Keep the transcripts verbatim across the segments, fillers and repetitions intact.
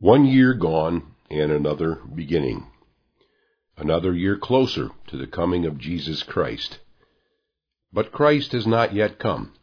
One year gone and another beginning. Another year closer to the coming of Jesus Christ. But Christ has not yet come.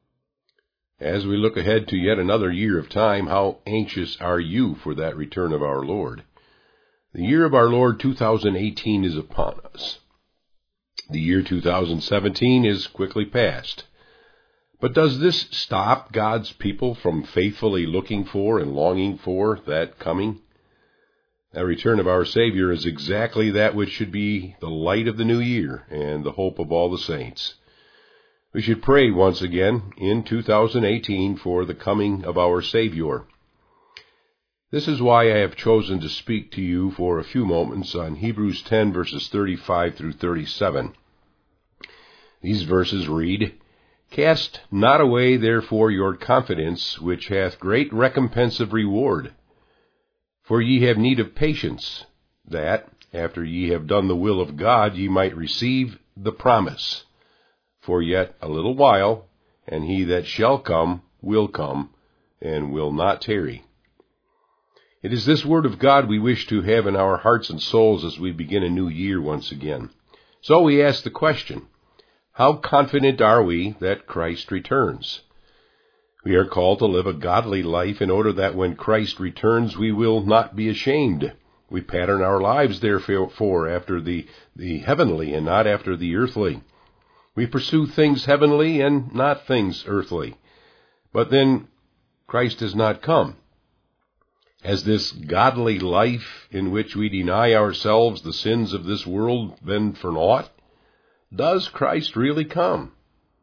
As we look ahead to yet another year of time, how anxious are you for that return of our Lord? The year of our Lord two thousand eighteen is upon us. The year two thousand seventeen is quickly past. But does this stop God's people from faithfully looking for and longing for that coming? That return of our Savior is exactly that which should be the light of the new year and the hope of all the saints. We should pray once again in two thousand eighteen for the coming of our Savior. This is why I have chosen to speak to you for a few moments on Hebrews ten verses thirty-five through thirty-seven. These verses read, "Cast not away therefore your confidence, which hath great recompense of reward. For ye have need of patience, that, after ye have done the will of God, ye might receive the promise. For yet a little while, and he that shall come will come, and will not tarry." It is this word of God we wish to have in our hearts and souls as we begin a new year once again. So we ask the question, how confident are we that Christ returns? We are called to live a godly life in order that when Christ returns we will not be ashamed. We pattern our lives therefore after the, the heavenly and not after the earthly. We pursue things heavenly and not things earthly. But then Christ has not come. Has this godly life in which we deny ourselves the sins of this world been for naught? Does Christ really come?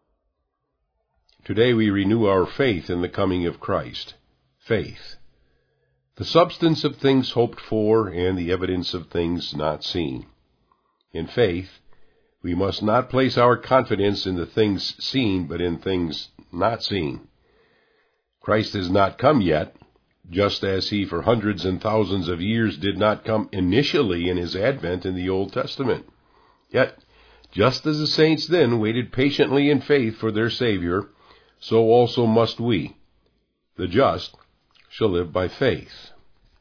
Today we renew our faith in the coming of Christ. Faith, the substance of things hoped for and the evidence of things not seen. In faith, we must not place our confidence in the things seen, but in things not seen. Christ has not come yet, just as he for hundreds and thousands of years did not come initially in his advent in the Old Testament. Yet, just as the saints then waited patiently in faith for their Savior, so also must we. The just shall live by faith.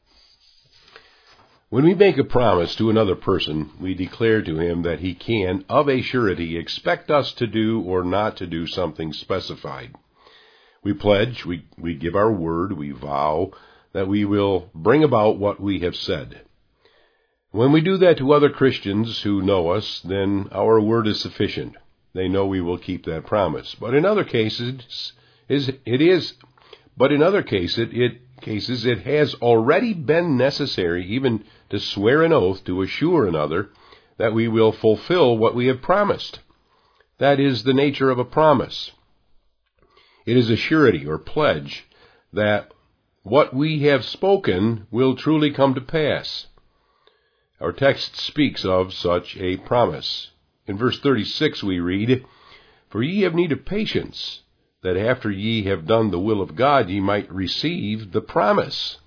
When we make a promise to another person, we declare to him that he can, of a surety, expect us to do or not to do something specified. We pledge, we, we give our word, we vow that we will bring about what we have said. When we do that to other Christians who know us, then our word is sufficient. They know we will keep that promise. But in other cases, is it is, but in other cases, it cases it has already been necessary even to swear an oath to assure another that we will fulfill what we have promised. That is the nature of a promise. It is a surety or pledge that what we have spoken will truly come to pass. Our text speaks of such a promise. In verse thirty-six we read, "For ye have need of patience, that after ye have done the will of God ye might receive the promise."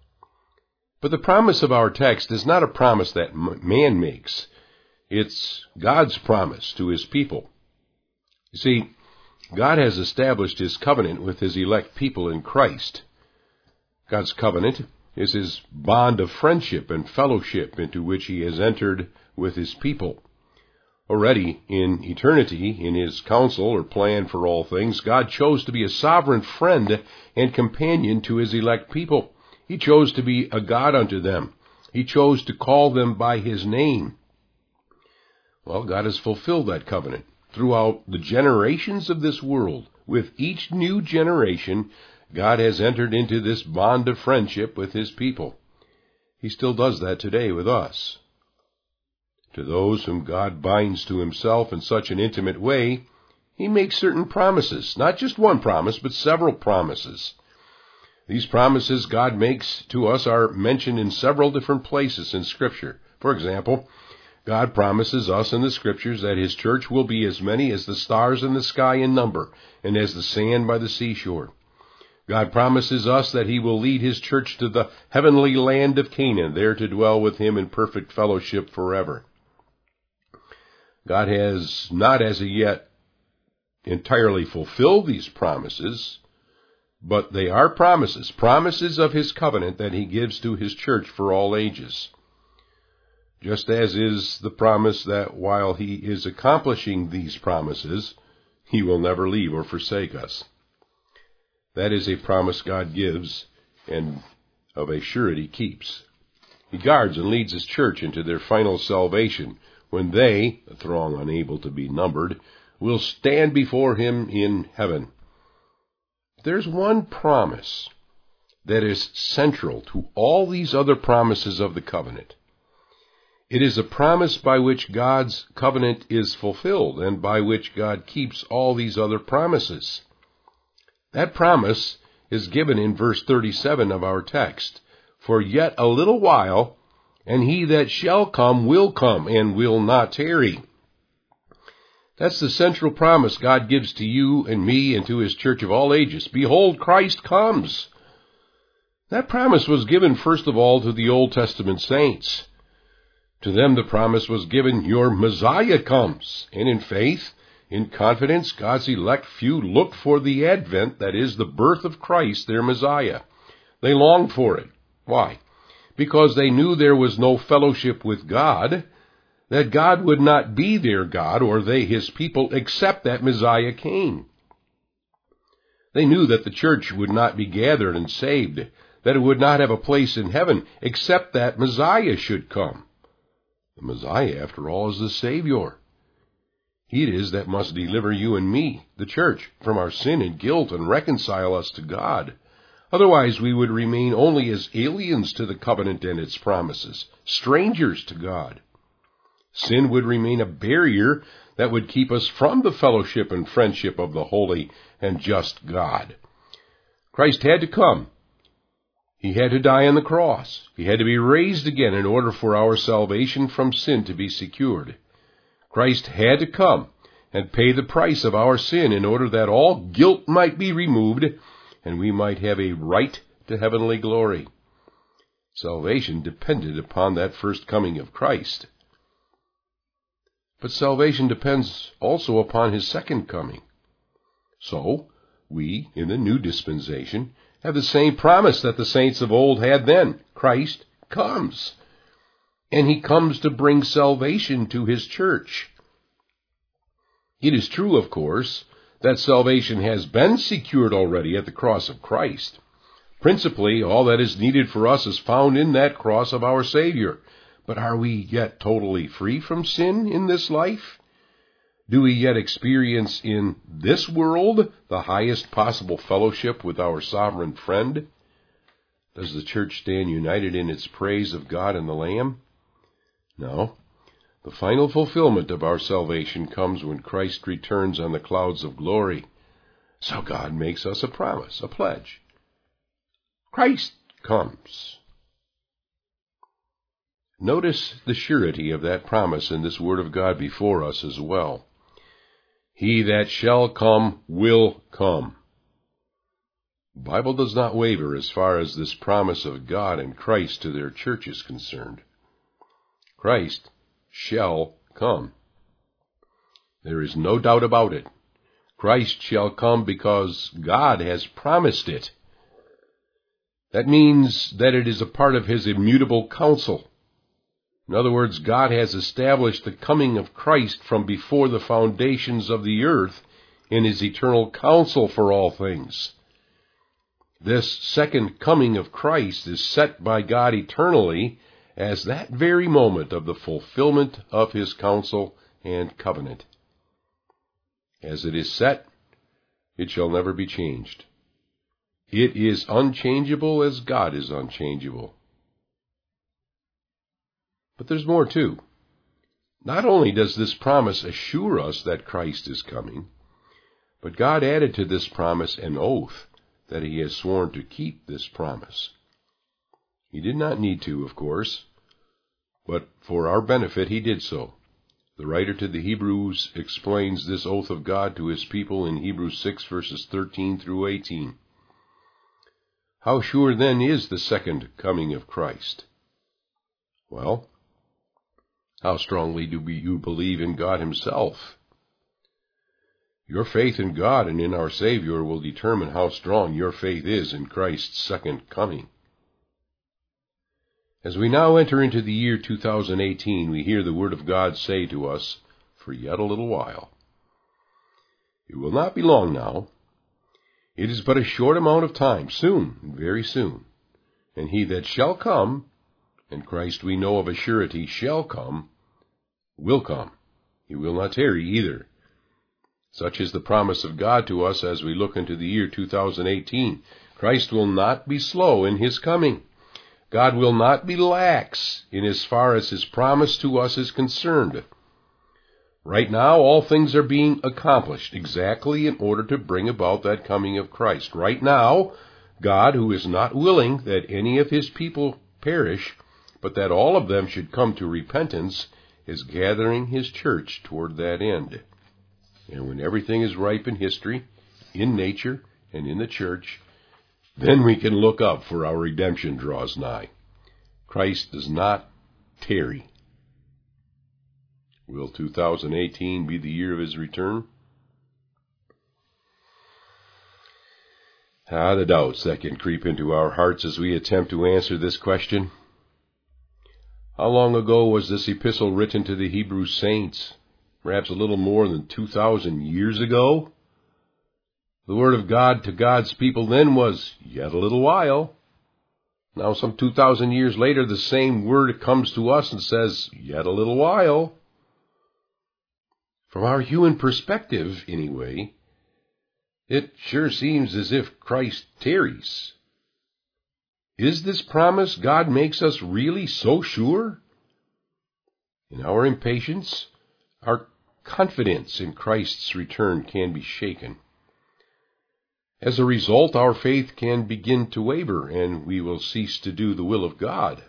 But the promise of our text is not a promise that man makes. It's God's promise to his people. You see, God has established his covenant with his elect people in Christ. God's covenant is his bond of friendship and fellowship into which he has entered with his people. Already in eternity, in his counsel or plan for all things, God chose to be a sovereign friend and companion to his elect people. He chose to be a God unto them. He chose to call them by his name. Well, God has fulfilled that covenant throughout the generations of this world. With each new generation, God has entered into this bond of friendship with his people. He still does that today with us. To those whom God binds to himself in such an intimate way, he makes certain promises. Not just one promise, but several promises. These promises God makes to us are mentioned in several different places in Scripture. For example, God promises us in the Scriptures that his church will be as many as the stars in the sky in number, and as the sand by the seashore. God promises us that he will lead his church to the heavenly land of Canaan, there to dwell with him in perfect fellowship forever. God has not as yet entirely fulfilled these promises, But they are promises, promises of his covenant that he gives to his church for all ages. Just as is the promise that while he is accomplishing these promises, he will never leave or forsake us. That is a promise God gives, and of a surety keeps. He guards and leads his church into their final salvation, when they, a throng unable to be numbered, will stand before him in heaven. There's one promise that is central to all these other promises of the covenant. It is a promise by which God's covenant is fulfilled and by which God keeps all these other promises. That promise is given in verse thirty-seven of our text. For yet a little while, and he that shall come will come and will not tarry. That's the central promise God gives to you and me and to his church of all ages. Behold, Christ comes. That promise was given first of all to the Old Testament saints. To them the promise was given, your Messiah comes. And in faith, in confidence, God's elect few looked for the advent, that is, the birth of Christ, their Messiah. They longed for it. Why? Because they knew there was no fellowship with God, that God would not be their God, or they his people, except that Messiah came. They knew that the church would not be gathered and saved, that it would not have a place in heaven, except that Messiah should come. The Messiah, after all, is the Savior. He it is that must deliver you and me, the church, from our sin and guilt and reconcile us to God. Otherwise we would remain only as aliens to the covenant and its promises, strangers to God. Sin would remain a barrier that would keep us from the fellowship and friendship of the holy and just God. Christ had to come. He had to die on the cross. He had to be raised again in order for our salvation from sin to be secured. Christ had to come and pay the price of our sin in order that all guilt might be removed and we might have a right to heavenly glory. Salvation depended upon that first coming of Christ. But salvation depends also upon his second coming. So, we, in the new dispensation, have the same promise that the saints of old had then. Christ comes. And he comes to bring salvation to his church. It is true, of course, that salvation has been secured already at the cross of Christ. Principally, all that is needed for us is found in that cross of our Savior. But are we yet totally free from sin in this life? Do we yet experience in this world the highest possible fellowship with our sovereign friend? Does the church stand united in its praise of God and the Lamb? No. The final fulfillment of our salvation comes when Christ returns on the clouds of glory. So God makes us a promise, a pledge. Christ comes. Notice the surety of that promise in this word of God before us as well. He that shall come will come. The Bible does not waver as far as this promise of God and Christ to their church is concerned. Christ shall come. There is no doubt about it. Christ shall come because God has promised it. That means that it is a part of his immutable counsel. In other words, God has established the coming of Christ from before the foundations of the earth in his eternal counsel for all things. This second coming of Christ is set by God eternally as that very moment of the fulfillment of his counsel and covenant. As it is set, it shall never be changed. It is unchangeable as God is unchangeable. But there's more too. Not only does this promise assure us that Christ is coming, but God added to this promise an oath that he has sworn to keep this promise. He did not need to, of course, but for our benefit he did so. The writer to the Hebrews explains this oath of God to his people in Hebrews six, verses thirteen through eighteen. How sure then is the second coming of Christ? Well, how strongly do you believe in God himself? Your faith in God and in our Savior will determine how strong your faith is in Christ's second coming. As we now enter into the year two thousand eighteen, we hear the Word of God say to us, "For yet a little while." It will not be long now. It is but a short amount of time, soon, very soon. And he that shall come, and Christ we know of a surety shall come, will come. He will not tarry either. Such is the promise of God to us as we look into the year two thousand eighteen. Christ will not be slow in his coming. God will not be lax in as far as his promise to us is concerned. Right now, all things are being accomplished exactly in order to bring about that coming of Christ. Right now, God, who is not willing that any of his people perish, but that all of them should come to repentance, is gathering his church toward that end. And when everything is ripe in history, in nature, and in the church, then we can look up, for our redemption draws nigh. Christ does not tarry. Will two thousand eighteen be the year of his return? Ah, the doubts that can creep into our hearts as we attempt to answer this question. How long ago was this epistle written to the Hebrew saints? Perhaps a little more than two thousand years ago? The word of God to God's people then was, "Yet a little while." Now, some two thousand years later, the same word comes to us and says, "Yet a little while." From our human perspective, anyway, it sure seems as if Christ tarries. Is this promise God makes us really so sure? In our impatience, our confidence in Christ's return can be shaken. As a result, our faith can begin to waver, and we will cease to do the will of God.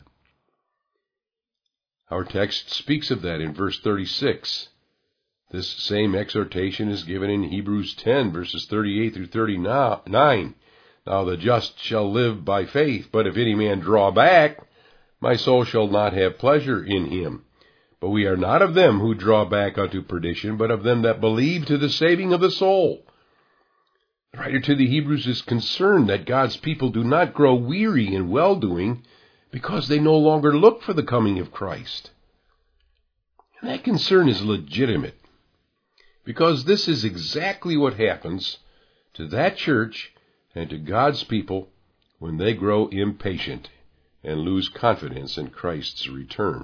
Our text speaks of that in verse thirty-six. This same exhortation is given in Hebrews ten, verses thirty-eight through thirty-nine. Now the just shall live by faith, but if any man draw back, my soul shall not have pleasure in him. But we are not of them who draw back unto perdition, but of them that believe to the saving of the soul. The writer to the Hebrews is concerned that God's people do not grow weary in well-doing because they no longer look for the coming of Christ. And that concern is legitimate, because this is exactly what happens to that church and to God's people when they grow impatient and lose confidence in Christ's return.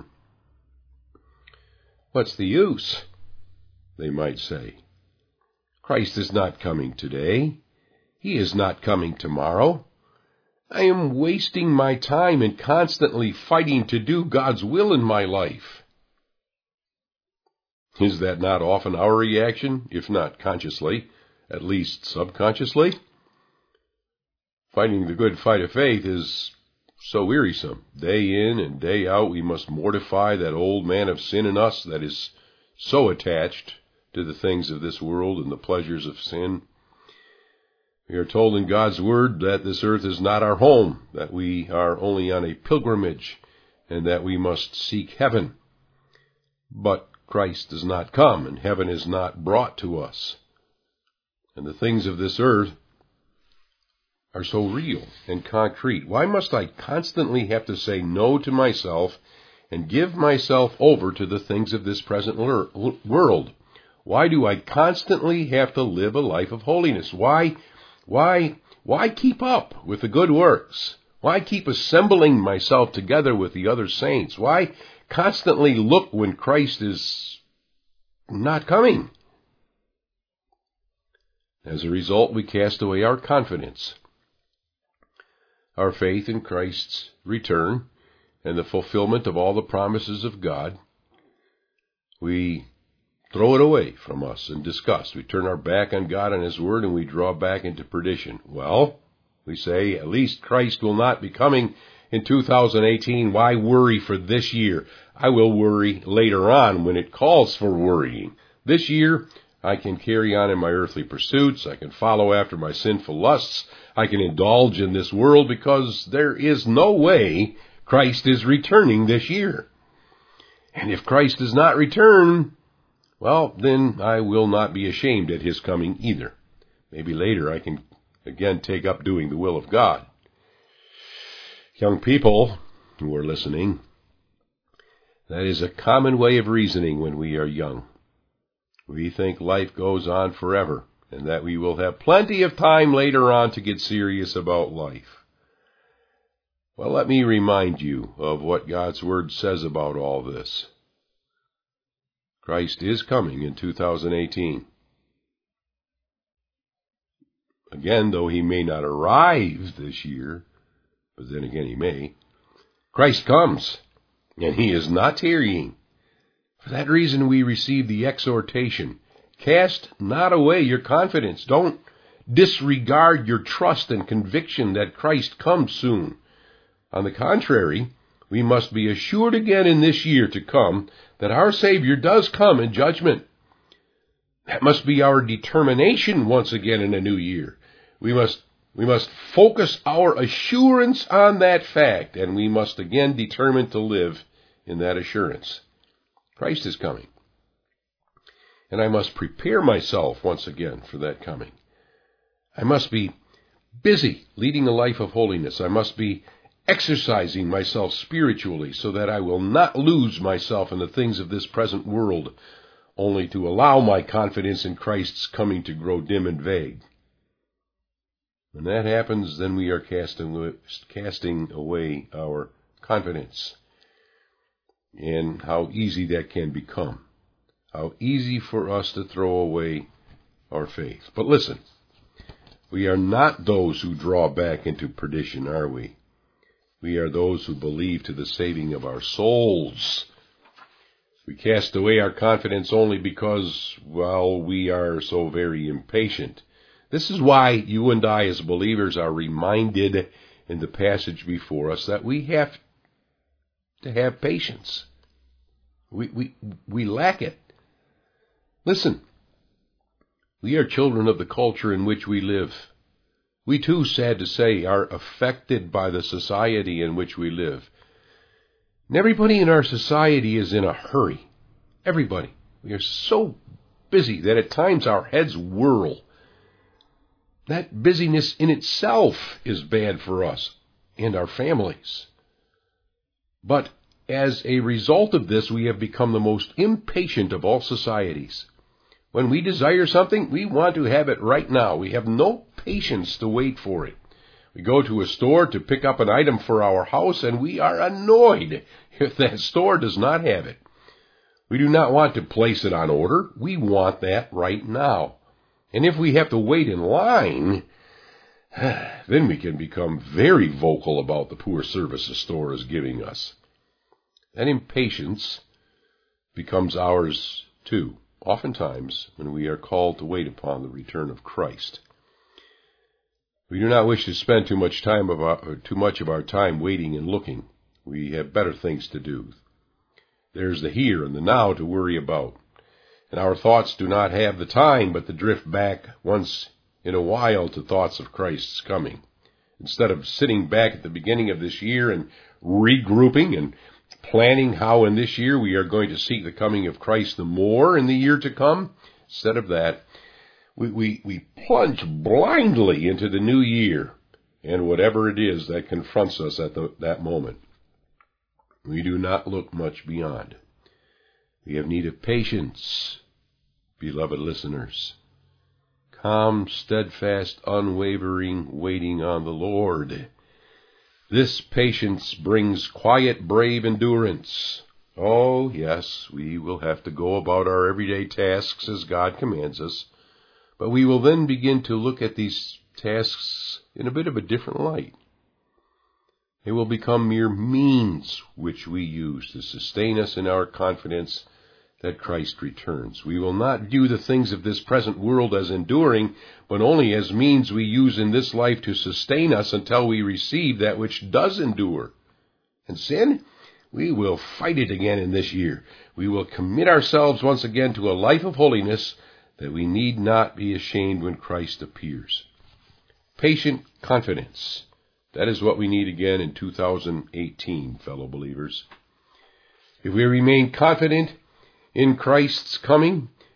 What's the use? They might say. Christ is not coming today. He is not coming tomorrow. I am wasting my time and constantly fighting to do God's will in my life. Is that not often our reaction, if not consciously, at least subconsciously? Fighting the good fight of faith is so wearisome. Day in and day out we must mortify that old man of sin in us that is so attached to the things of this world and the pleasures of sin. We are told in God's Word that this earth is not our home, that we are only on a pilgrimage, and that we must seek heaven. But Christ does not come, and heaven is not brought to us. And the things of this earth are so real and concrete. Why must I constantly have to say no to myself and give myself over to the things of this present world? Why do I constantly have to live a life of holiness? Why, why, why keep up with the good works? Why keep assembling myself together with the other saints? Why constantly look when Christ is not coming? As a result, we cast away our confidence, our faith in Christ's return, and the fulfillment of all the promises of God. We throw it away from us in disgust. We turn our back on God and His Word, and we draw back into perdition. Well, we say, at least Christ will not be coming in two thousand eighteen. Why worry for this year? I will worry later on when it calls for worrying. This year, I can carry on in my earthly pursuits. I can follow after my sinful lusts. I can indulge in this world because there is no way Christ is returning this year. And if Christ does not return, well, then I will not be ashamed at his coming either. Maybe later I can again take up doing the will of God. Young people who are listening, that is a common way of reasoning when we are young. We think life goes on forever, and that we will have plenty of time later on to get serious about life. Well, let me remind you of what God's Word says about all this. Christ is coming in two thousand eighteen. Again, though he may not arrive this year, but then again he may, Christ comes, and he is not tarrying. For that reason we receive the exhortation, cast not away your confidence. Don't disregard your trust and conviction that Christ comes soon. On the contrary, we must be assured again in this year to come that our Savior does come in judgment. That must be our determination once again in a new year. We must we must focus our assurance on that fact, and we must again determine to live in that assurance. Christ is coming. And I must prepare myself once again for that coming. I must be busy leading a life of holiness. I must be exercising myself spiritually so that I will not lose myself in the things of this present world, only to allow my confidence in Christ's coming to grow dim and vague. When that happens, then we are casting, casting away our confidence. And how easy that can become. How easy for us to throw away our faith. But listen, we are not those who draw back into perdition, are we? We are those who believe to the saving of our souls. We cast away our confidence only because, well, we are so very impatient. This is why you and I as believers are reminded in the passage before us that we have to have patience. We, we, we lack it. Listen, we are children of the culture in which we live. We too, sad to say, are affected by the society in which we live. And everybody in our society is in a hurry. Everybody. We are so busy that at times our heads whirl. That busyness in itself is bad for us and our families. But as a result of this, we have become the most impatient of all societies. When we desire something, we want to have it right now. We have no patience to wait for it. We go to a store to pick up an item for our house, and we are annoyed if that store does not have it. We do not want to place it on order. We want that right now. And if we have to wait in line, then we can become very vocal about the poor service the store is giving us. That impatience becomes ours too, oftentimes when we are called to wait upon the return of Christ. We do not wish to spend too much time of our, too much of our time waiting and looking. We have better things to do. There's the here and the now to worry about. And our thoughts do not have the time but to drift back once in a while to thoughts of Christ's coming. Instead of sitting back at the beginning of this year and regrouping and planning how in this year we are going to seek the coming of Christ the more in the year to come, instead of that, we, we, we plunge blindly into the new year and whatever it is that confronts us at the, that moment. We do not look much beyond. We have need of patience, beloved listeners. Calm, steadfast, unwavering waiting on the Lord. This patience brings quiet, brave endurance. Oh, yes, we will have to go about our everyday tasks as God commands us, but we will then begin to look at these tasks in a bit of a different light. They will become mere means which we use to sustain us in our confidence that Christ returns. We will not view the things of this present world as enduring, but only as means we use in this life to sustain us until we receive that which does endure. And sin, we will fight it again in this year. We will commit ourselves once again to a life of holiness that we need not be ashamed when Christ appears. Patient confidence. That is what we need again in two thousand eighteen, fellow believers. If we remain confident in Christ's coming,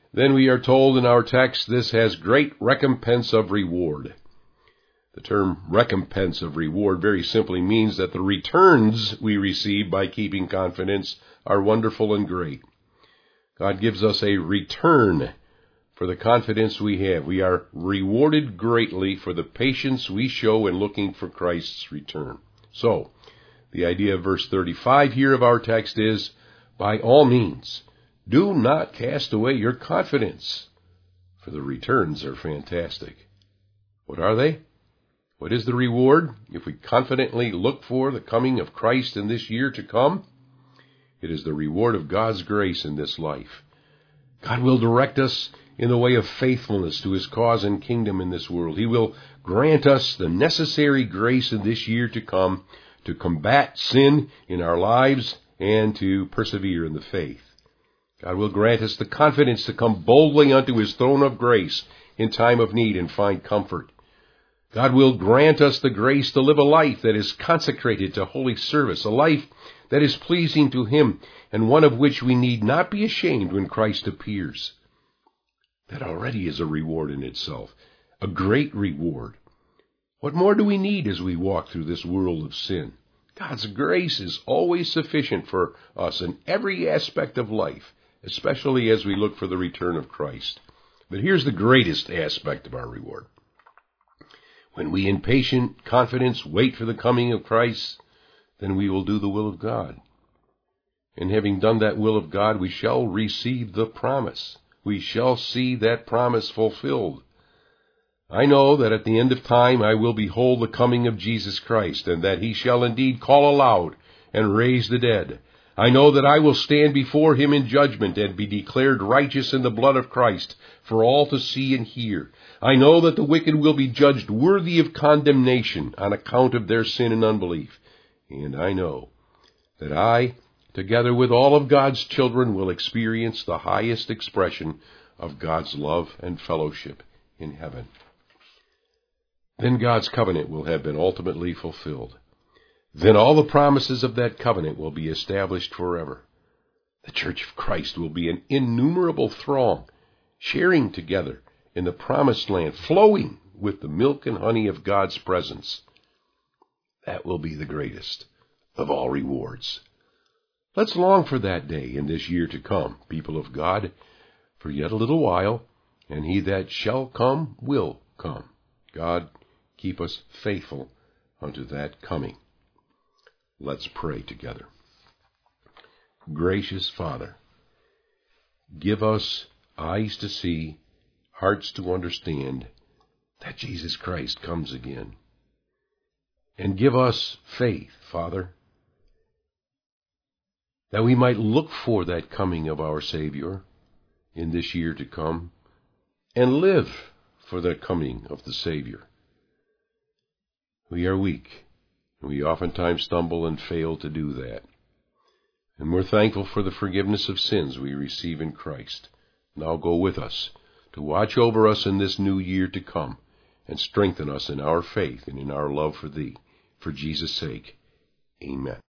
then we are told in our text, this has great recompense of reward. The term recompense of reward very simply means that the returns we receive by keeping confidence are wonderful and great. God gives us a return for the confidence we have. We are rewarded greatly for the patience we show in looking for Christ's return. So, the idea of verse thirty-five here of our text is, by all means, do not cast away your confidence, for the returns are fantastic. What are they? What is the reward if we confidently look for the coming of Christ in this year to come? It is the reward of God's grace in this life. God will direct us in the way of faithfulness to His cause and kingdom in this world. He will grant us the necessary grace in this year to come to combat sin in our lives and to persevere in the faith. God will grant us the confidence to come boldly unto His throne of grace in time of need and find comfort. God will grant us the grace to live a life that is consecrated to holy service, a life that is pleasing to Him, and one of which we need not be ashamed when Christ appears. That already is a reward in itself, a great reward. What more do we need as we walk through this world of sin? God's grace is always sufficient for us in every aspect of life, especially as we look for the return of Christ. But here's the greatest aspect of our reward. When we in patient confidence wait for the coming of Christ, then we will do the will of God. And having done that will of God, we shall receive the promise. We shall see that promise fulfilled. I know that at the end of time I will behold the coming of Jesus Christ, and that He shall indeed call aloud and raise the dead. I know that I will stand before Him in judgment and be declared righteous in the blood of Christ for all to see and hear. I know that the wicked will be judged worthy of condemnation on account of their sin and unbelief. And I know that I, together with all of God's children, will experience the highest expression of God's love and fellowship in heaven. Then God's covenant will have been ultimately fulfilled. Then all the promises of that covenant will be established forever. The Church of Christ will be an innumerable throng, sharing together in the promised land, flowing with the milk and honey of God's presence. That will be the greatest of all rewards. Let's long for that day in this year to come, people of God, for yet a little while, and He that shall come will come. God, keep us faithful unto that coming. Let's pray together. Gracious Father, give us eyes to see, hearts to understand that Jesus Christ comes again. And give us faith, Father, that we might look for that coming of our Savior in this year to come and live for the coming of the Savior. We are weak. We oftentimes stumble and fail to do that. And we're thankful for the forgiveness of sins we receive in Christ. Now go with us to watch over us in this new year to come and strengthen us in our faith and in our love for Thee. For Jesus' sake, amen.